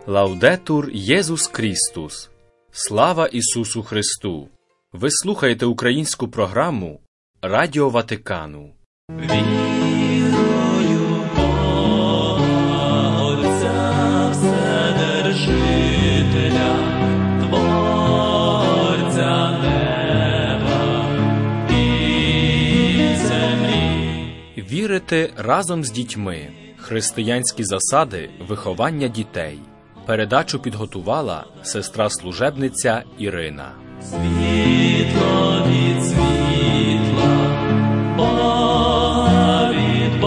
Лаудетур Єсус Крістус! Слава Ісусу Христу! Ви слухаєте українську програму Радіо Ватикану. Вірую в Бога, Отця Вседержителя, Творця неба і землі. Вірити разом з дітьми. Християнські засади виховання дітей. Передачу підготувала сестра-служебниця Ірина. Світло від світла, Бога від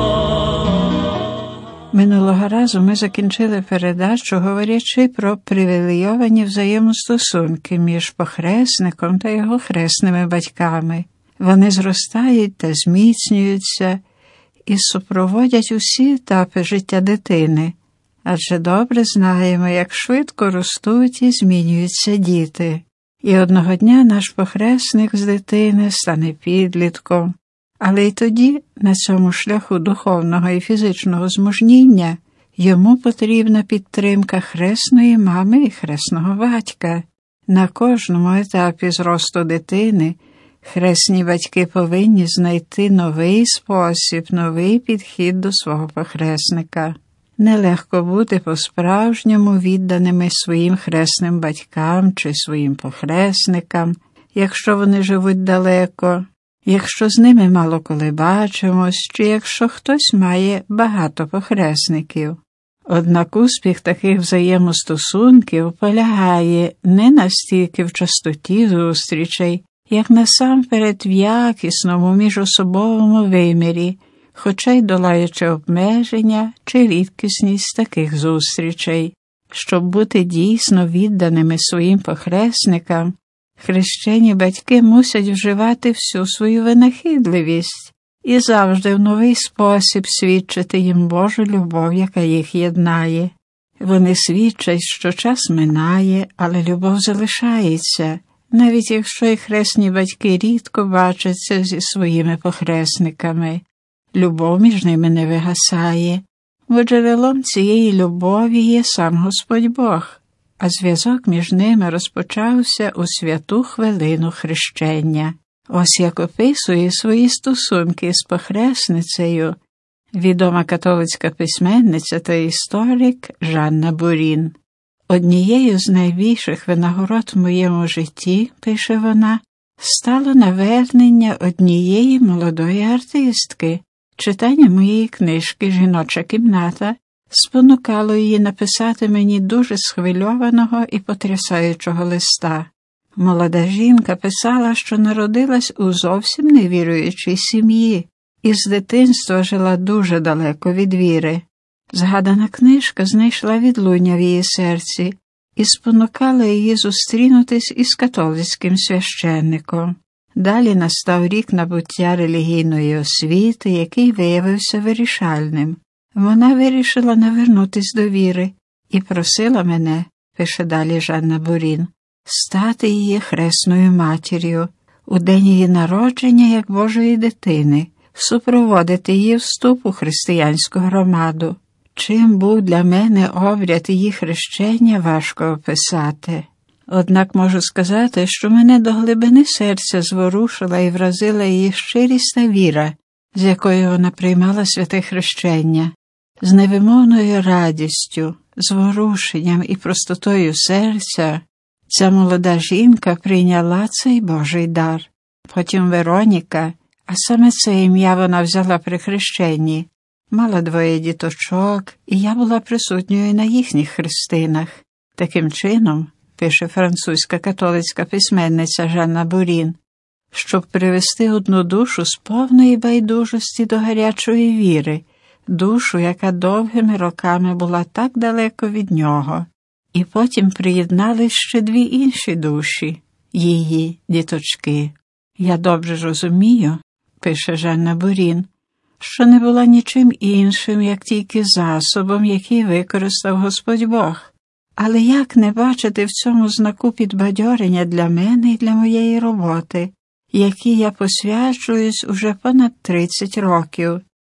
Бога. Минулого разу ми закінчили передачу, говорячи про привілейовані взаємостосунки між похресником та його хресними батьками. Вони зростають та зміцнюються і супроводять усі етапи життя дитини. Адже добре знаємо, як швидко ростуть і змінюються діти. І одного дня наш похресник з дитини стане підлітком. Але й тоді, на цьому шляху духовного і фізичного змужніння, йому потрібна підтримка хресної мами і хресного батька. На кожному етапі зросту дитини хресні батьки повинні знайти новий спосіб, новий підхід до свого похресника. Нелегко бути по-справжньому відданими своїм хресним батькам чи своїм похресникам, якщо вони живуть далеко, якщо з ними мало коли бачимось, чи якщо хтось має багато похресників. Однак успіх таких взаємостосунків полягає не настільки в частоті зустрічей, як насамперед в якісному міжособовому вимірі, хоча й долаючи обмеження чи рідкісність таких зустрічей. Щоб бути дійсно відданими своїм похресникам, хрещені батьки мусять вживати всю свою винахідливість і завжди в новий спосіб свідчити їм Божу любов, яка їх єднає. Вони свідчать, що час минає, але любов залишається, навіть якщо і хресні батьки рідко бачаться зі своїми похресниками. Любов між ними не вигасає, бо джерелом цієї любові є сам Господь Бог, а зв'язок між ними розпочався у святу хвилину хрещення. Ось як описує свої стосунки з похресницею відома католицька письменниця та історик Жанна Бурін. «Однією з найбільших винагород в моєму житті, – пише вона, – стало навернення однієї молодої артистки. Читання моєї книжки «Жіноча кімната» спонукало її написати мені дуже схвильованого і потрясаючого листа. Молода жінка писала, що народилась у зовсім невіруючій сім'ї і з дитинства жила дуже далеко від віри. Згадана книжка знайшла відлуння в її серці і спонукала її зустрінутись із католицьким священником. Далі настав рік набуття релігійної освіти, який виявився вирішальним. Вона вирішила навернутись до віри і просила мене, пише далі Жанна Бурін, стати її хресною матір'ю, у день її народження як Божої дитини, супроводити її вступ у християнську громаду. Чим був для мене обряд її хрещення, важко описати. Однак можу сказати, що мене до глибини серця зворушила і вразила її щирість та віра, з якою вона приймала святе хрещення. З невимовною радістю, зворушенням і простотою серця ця молода жінка прийняла цей Божий дар. Потім Вероніка, а саме це ім'я вона взяла при хрещенні, мала 2 діточок, і я була присутньою на їхніх хрестинах. Таким чином, пише французька католицька письменниця Жанна Бурін, щоб привести одну душу з повної байдужості до гарячої віри, душу, яка довгими роками була так далеко від нього. І потім приєднались ще 2 інші душі, її діточки. Я добре розумію, пише Жанна Бурін, що не була нічим іншим, як тільки засобом, який використав Господь Бог. Але як не бачити в цьому знаку підбадьорення для мене і для моєї роботи, якій я посвячуюсь уже понад 30 років?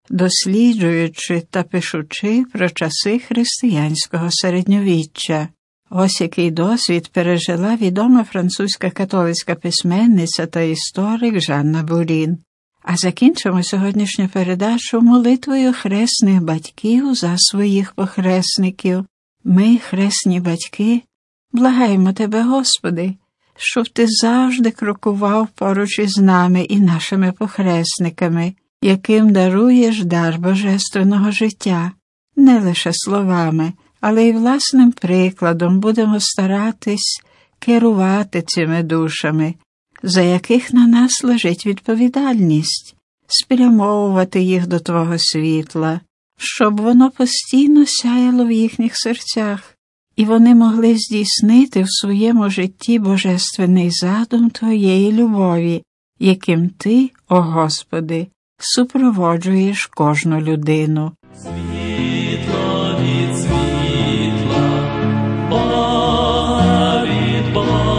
досліджуючи та пишучи про часи християнського середньовіччя. Ось який досвід пережила відома французька католицька письменниця та історик Жанна Бурін. А закінчимо сьогоднішню передачу молитвою хресних батьків за своїх похресників. Ми, хресні батьки, благаємо Тебе, Господи, щоб Ти завжди крокував поруч із нами і нашими похресниками, яким даруєш дар божественного життя. Не лише словами, але й власним прикладом будемо старатись керувати цими душами, за яких на нас лежить відповідальність, спрямовувати їх до Твого світла, щоб воно постійно сяяло в їхніх серцях, і вони могли здійснити в своєму житті божественний задум Твоєї любові, яким Ти, о Господи, супроводжуєш кожну людину. Світло від світла, Бога від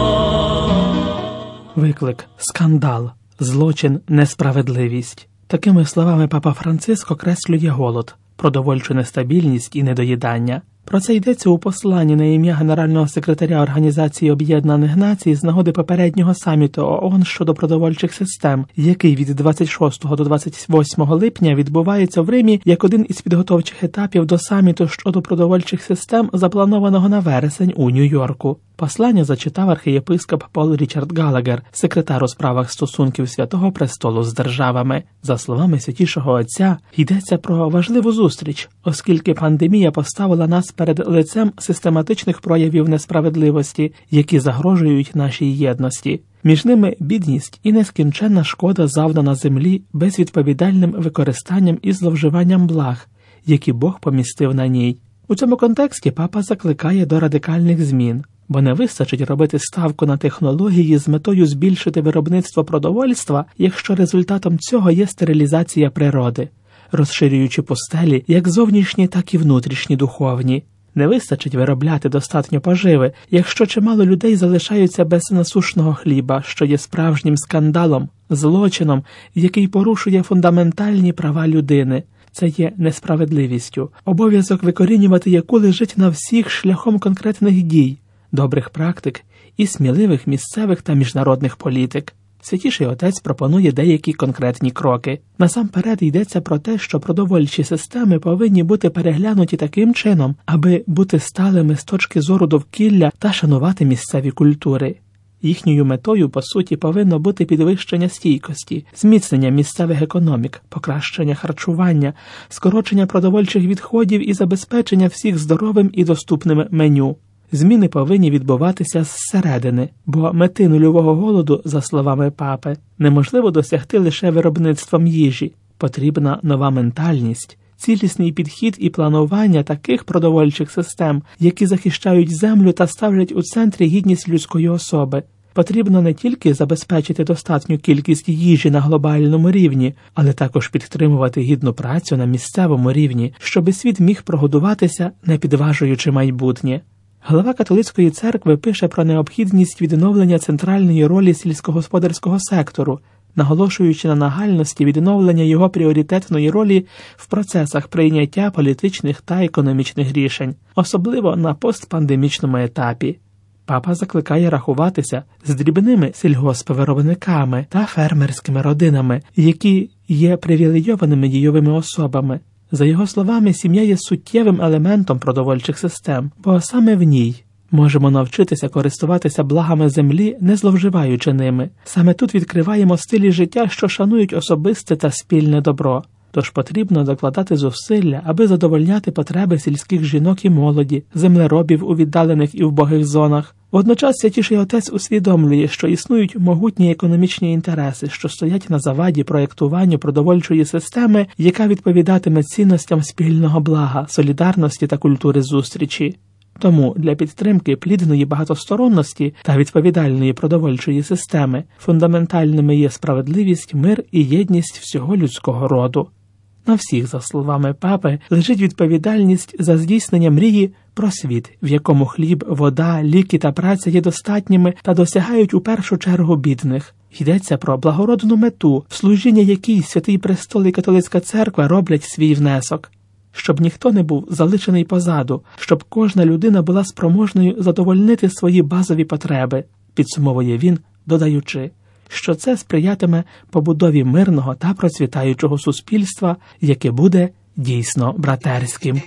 Бога. Виклик, скандал, злочин, несправедливість. Такими словами Папа Франциск окреслює голод, продовольчу нестабільність і недоїдання. Про це йдеться у посланні на ім'я генерального секретаря Організації Об'єднаних Націй з нагоди попереднього саміту ООН щодо продовольчих систем, який від 26 до 28 липня відбувається в Римі як один із підготовчих етапів до саміту щодо продовольчих систем, запланованого на вересень у Нью-Йорку. Послання зачитав архієпископ Пол Річард Галагер, секретар у справах стосунків Святого Престолу з державами. За словами Святішого Отця, йдеться про важливу зустріч, оскільки пандемія поставила нас перед лицем систематичних проявів несправедливості, які загрожують нашій єдності. Між ними бідність і нескінченна шкода, завдана землі безвідповідальним використанням і зловживанням благ, які Бог помістив на ній. У цьому контексті папа закликає до радикальних змін, бо не вистачить робити ставку на технології з метою збільшити виробництво продовольства, якщо результатом цього є стерилізація природи, розширюючи пустелі як зовнішні, так і внутрішні духовні. Не вистачить виробляти достатньо поживи, якщо чимало людей залишаються без насушного хліба, що є справжнім скандалом, злочином, який порушує фундаментальні права людини. Це є несправедливістю, обов'язок викорінювати яку лежить на всіх шляхом конкретних дій, добрих практик і сміливих місцевих та міжнародних політик. Святіший Отець пропонує деякі конкретні кроки. Насамперед йдеться про те, що продовольчі системи повинні бути переглянуті таким чином, аби бути сталими з точки зору довкілля та шанувати місцеві культури. Їхньою метою, по суті, повинно бути підвищення стійкості, зміцнення місцевих економік, покращення харчування, скорочення продовольчих відходів і забезпечення всіх здоровим і доступним меню. Зміни повинні відбуватися зсередини, бо мети нульового голоду, за словами папи, неможливо досягти лише виробництвом їжі. Потрібна нова ментальність, цілісний підхід і планування таких продовольчих систем, які захищають землю та ставлять у центрі гідність людської особи. Потрібно не тільки забезпечити достатню кількість їжі на глобальному рівні, але також підтримувати гідну працю на місцевому рівні, щоби світ міг прогодуватися, не підважуючи майбутнє. Глава католицької церкви пише про необхідність відновлення центральної ролі сільськогосподарського сектору, наголошуючи на нагальності відновлення його пріоритетної ролі в процесах прийняття політичних та економічних рішень, особливо на постпандемічному етапі. Папа закликає рахуватися з дрібними сільгоспвиробниками та фермерськими родинами, які є привілейованими дійовими особами. За його словами, сім'я є суттєвим елементом продовольчих систем, бо саме в ній можемо навчитися користуватися благами землі, не зловживаючи ними. Саме тут відкриваємо стилі життя, що шанують особисте та спільне добро. Тож потрібно докладати зусилля, аби задовольняти потреби сільських жінок і молоді, землеробів у віддалених і вбогих зонах. Водночас Святіший Отець усвідомлює, що існують могутні економічні інтереси, що стоять на заваді проєктуванню продовольчої системи, яка відповідатиме цінностям спільного блага, солідарності та культури зустрічі. Тому для підтримки плідної багатосторонності та відповідальної продовольчої системи фундаментальними є справедливість, мир і єдність всього людського роду. На всіх, за словами папи, лежить відповідальність за здійснення мрії про світ, в якому хліб, вода, ліки та праця є достатніми та досягають у першу чергу бідних. Йдеться про благородну мету, в служіння якій Святий Престол і Католицька Церква роблять свій внесок. Щоб ніхто не був залишений позаду, щоб кожна людина була спроможною задовольнити свої базові потреби, підсумовує він, додаючи, що це сприятиме побудові мирного та процвітаючого суспільства, яке буде дійсно братерським.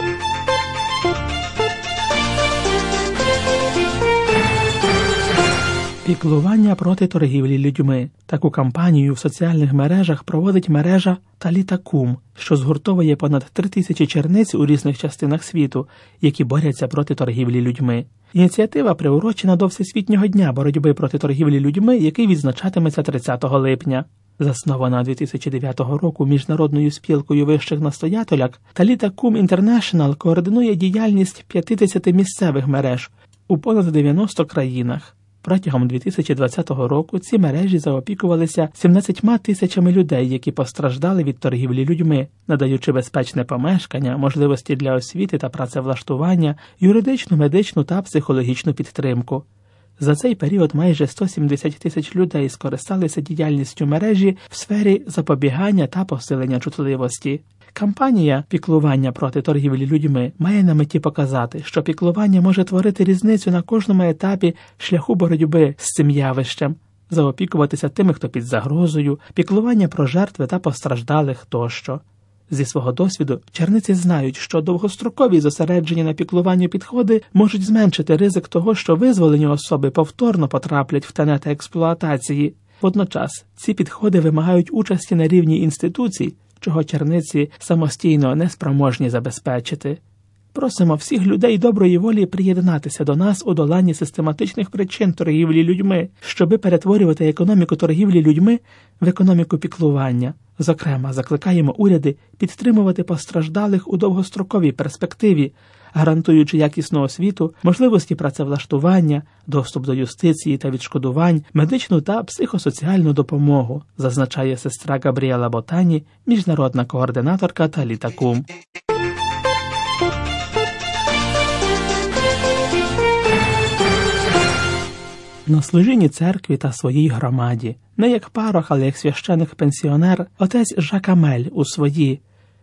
Піклування проти торгівлі людьми. Таку кампанію в соціальних мережах проводить мережа Таліта Кум, що згуртовує понад 3000 черниць у різних частинах світу, які борються проти торгівлі людьми. Ініціатива приурочена до Всесвітнього дня боротьби проти торгівлі людьми, який відзначатиметься 30 липня. Заснована 2009 року Міжнародною спілкою вищих настоятеляк, Таліта Кум Інтернешнл координує діяльність 50 місцевих мереж у понад 90 країнах. Протягом 2020 року ці мережі заопікувалися 17 тисячами людей, які постраждали від торгівлі людьми, надаючи безпечне помешкання, можливості для освіти та працевлаштування, юридичну, медичну та психологічну підтримку. За цей період майже 170 тисяч людей скористалися діяльністю мережі в сфері запобігання та посилення чутливості. Кампанія «Піклування проти торгівлі людьми» має на меті показати, що піклування може творити різницю на кожному етапі шляху боротьби з цим явищем, заопікуватися тими, хто під загрозою, піклування про жертви та постраждалих тощо. Зі свого досвіду черниці знають, що довгострокові зосереджені на піклуванні підходи можуть зменшити ризик того, що визволені особи повторно потраплять в тенета експлуатації. Водночас, ці підходи вимагають участі на рівні інституцій, чого черниці самостійно не спроможні забезпечити. Просимо всіх людей доброї волі приєднатися до нас у доланні систематичних причин торгівлі людьми, щоби перетворювати економіку торгівлі людьми в економіку піклування. Зокрема, закликаємо уряди підтримувати постраждалих у довгостроковій перспективі, гарантуючи якісну освіту, можливості працевлаштування, доступ до юстиції та відшкодувань, медичну та психосоціальну допомогу, зазначає сестра Габріела Ботані, міжнародна координаторка Таліта Кум. На служінні церкві та своїй громаді, не як парох, але як священик-пенсіонер, отець Жак Амель у свої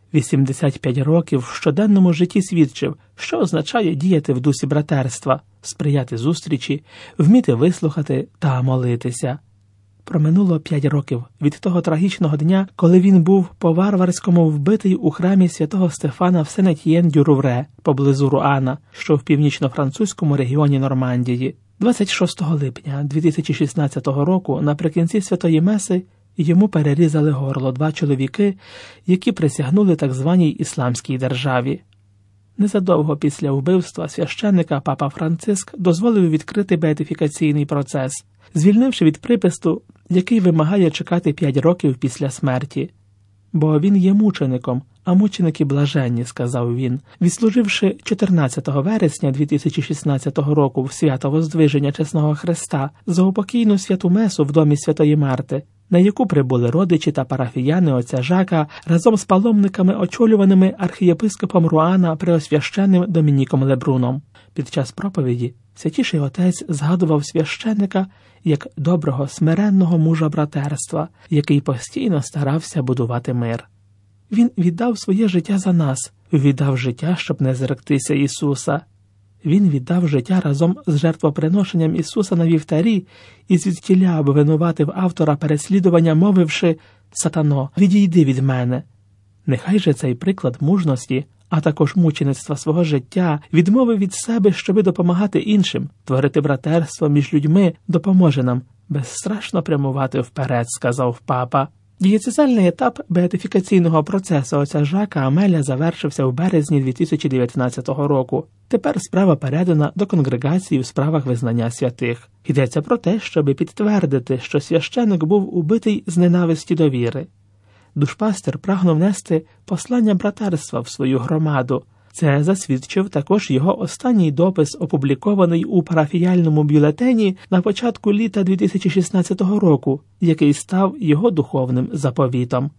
85 років в щоденному житті свідчив, що означає діяти в дусі братерства, сприяти зустрічі, вміти вислухати та молитися. Проминуло 5 років від того трагічного дня, коли він був по-варварському вбитий у храмі святого Стефана в Сен-Етьєн-дю-Рувре, поблизу Руана, що в північно-французькому регіоні Нормандії. 26 липня 2016 року наприкінці Святої Меси йому перерізали горло 2 чоловіки, які присягнули так званій ісламській державі. Незадовго після вбивства священника папа Франциск дозволив відкрити беатифікаційний процес, звільнивши від припису, який вимагає чекати 5 років після смерті. «Бо він є мучеником, а мученики блаженні», – сказав він, відслуживши 14 вересня 2016 року в свято Воздвиження Чесного Христа заупокійну святу месу в домі Святої Марти, на яку прибули родичі та парафіяни отця Жака разом з паломниками, очолюваними архієпископом Руана преосвященним Домініком Лебруном. Під час проповіді святіший отець згадував священника як доброго, смиренного мужа братерства, який постійно старався будувати мир. Він віддав своє життя за нас, віддав життя, щоб не зректися Ісуса. Він віддав життя разом з жертвоприношенням Ісуса на вівтарі і звідтіля обвинуватив автора переслідування, мовивши: «Сатано, відійди від мене». Нехай же цей приклад мужності, а також мучеництва свого життя, відмови від себе, щоби допомагати іншим, творити братерство між людьми, допоможе нам безстрашно прямувати вперед, сказав папа. Дієцезальний етап беатифікаційного процесу отця Жака Амеля завершився в березні 2019 року. Тепер справа передана до конгрегації в справах визнання святих. Йдеться про те, щоб підтвердити, що священик був убитий з ненависті до віри. Душпастер прагнув нести послання братерства в свою громаду. Це засвідчив також його останній допис, опублікований у парафіяльному бюлетені на початку літа 2016 року, який став його духовним заповітом.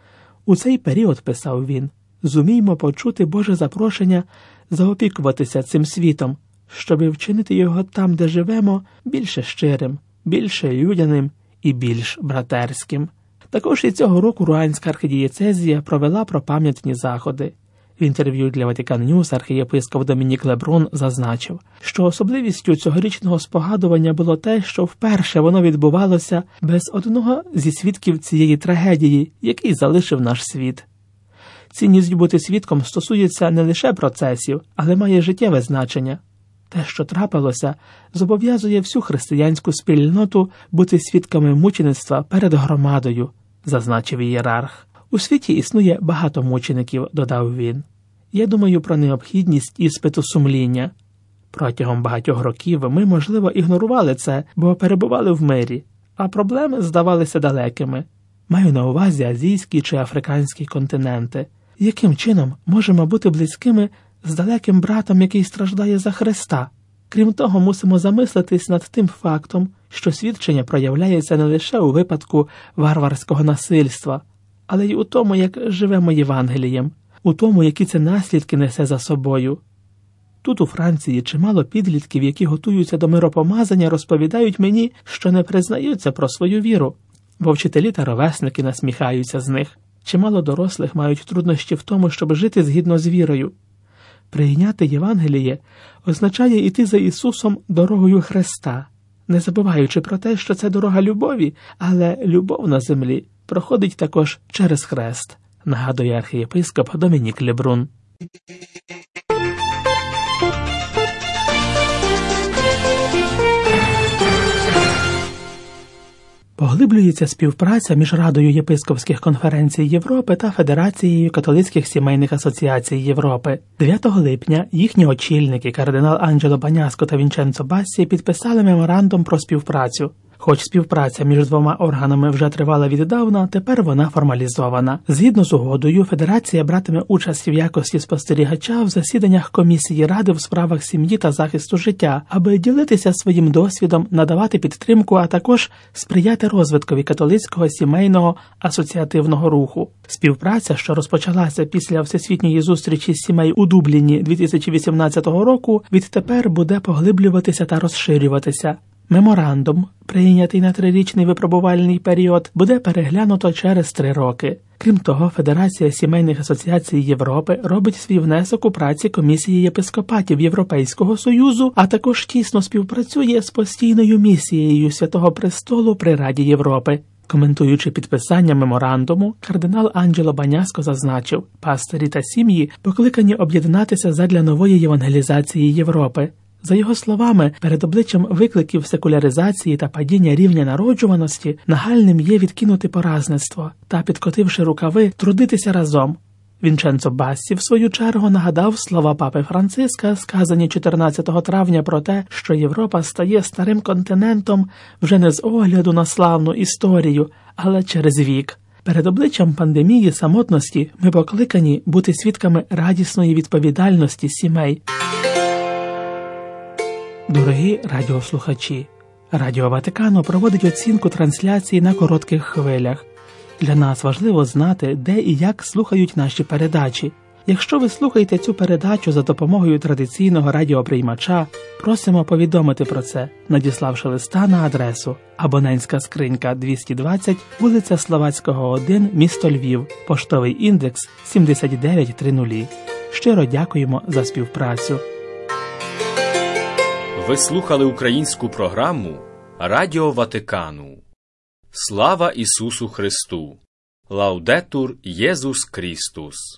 У цей період, писав він, зуміймо почути Боже запрошення заопікуватися цим світом, щоби вчинити його там, де живемо, більше щирим, більше людяним і більш братерським. Також і цього року Руанська архідієцезія провела пропам'ятні заходи. В інтерв'ю для Vatican News архієпископ Домінік Лебрун зазначив, що особливістю цьогорічного спогадування було те, що вперше воно відбувалося без одного зі свідків цієї трагедії, який залишив наш світ. Цінність бути свідком стосується не лише процесів, але має життєве значення. Те, що трапилося, зобов'язує всю християнську спільноту бути свідками мучеництва перед громадою, зазначив ієрарх. У світі існує багато мучеників, додав він. Я думаю про необхідність іспиту сумління. Протягом багатьох років ми, можливо, ігнорували це, бо перебували в мирі, а проблеми здавалися далекими. Маю на увазі азійські чи африканські континенти. Яким чином можемо бути близькими з далеким братом, який страждає за Христа? Крім того, мусимо замислитись над тим фактом, що свідчення проявляється не лише у випадку варварського насильства, але й у тому, як живемо Євангелієм, у тому, які це наслідки несе за собою. Тут у Франції чимало підлітків, які готуються до миропомазання, розповідають мені, що не признаються про свою віру, бо вчителі та ровесники насміхаються з них. Чимало дорослих мають труднощі в тому, щоб жити згідно з вірою. Прийняти Євангеліє означає йти за Ісусом дорогою Христа, не забуваючи про те, що це дорога любові, але любов на землі проходить також через хрест, нагадує архієпископ Домінік Лебрун. Поглиблюється співпраця між Радою єпископських конференцій Європи та Федерацією католицьких сімейних асоціацій Європи. 9 липня їхні очільники кардинал Анджело Баняско та Вінченцо Бассі підписали меморандум про співпрацю. Хоч співпраця між двома органами вже тривала віддавна, тепер вона формалізована. Згідно з угодою, Федерація братиме участь в якості спостерігача в засіданнях Комісії Ради в справах сім'ї та захисту життя, аби ділитися своїм досвідом, надавати підтримку, а також сприяти розвиткові католицького сімейного асоціативного руху. Співпраця, що розпочалася після Всесвітньої зустрічі сімей у Дубліні 2018 року, відтепер буде поглиблюватися та розширюватися. Меморандум, прийнятий на 3-річний випробувальний період, буде переглянуто через 3 роки. Крім того, Федерація сімейних асоціацій Європи робить свій внесок у праці Комісії єпископатів Європейського Союзу, а також тісно співпрацює з постійною місією Святого Престолу при Раді Європи. Коментуючи підписання меморандуму, кардинал Анджело Баняско зазначив, пастирі та сім'ї покликані об'єднатися задля нової євангелізації Європи. За його словами, перед обличчям викликів секуляризації та падіння рівня народжуваності нагальним є відкинути поразництво та, підкотивши рукави, трудитися разом. Вінченцо Бассі, в свою чергу, нагадав слова папи Франциска, сказані 14 травня про те, що Європа стає старим континентом вже не з огляду на славну історію, але через вік. Перед обличчям пандемії самотності ми покликані бути свідками радісної відповідальності сімей. Дорогі радіослухачі, Радіо Ватикану проводить оцінку трансляції на коротких хвилях. Для нас важливо знати, де і як слухають наші передачі. Якщо ви слухаєте цю передачу за допомогою традиційного радіоприймача, просимо повідомити про це, надіславши листа на адресу: абонентська скринька 220, вулиця Словацького, 1, місто Львів, поштовий індекс 7930. Щиро дякуємо за співпрацю. Ви слухали українську програму Радіо Ватикану. Слава Ісусу Христу! Лаудетур Єсус Крістус!